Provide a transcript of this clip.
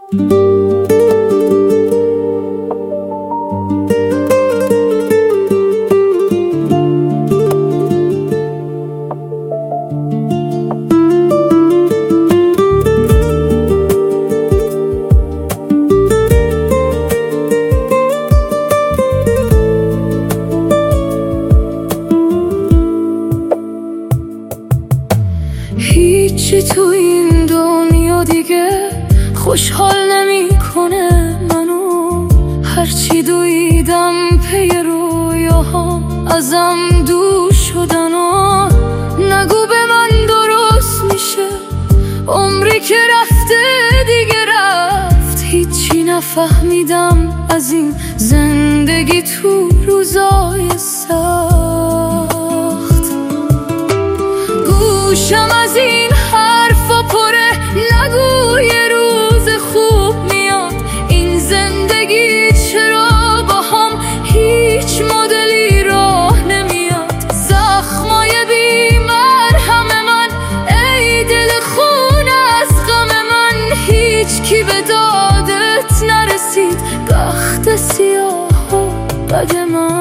هیچی تو این دنیا دیگه خوشحال نمیکنه منو، هرچی دویدم پی رویاهام ازم دور شدن و نگو به من درست میشه عمری که رفته دیگه رفت. هیچی نفهمیدم از این زندگی تو روزای سخت، گوشم از این حرفا پره نگو یه روز خوب میاد. این زندگی چرا با هم هیچ مدلی راه نمیاد؟ زخمای بی مرهم من ای دل خون از غم من، هیچ کی به دادت نرسید بخت سیاه و بد من.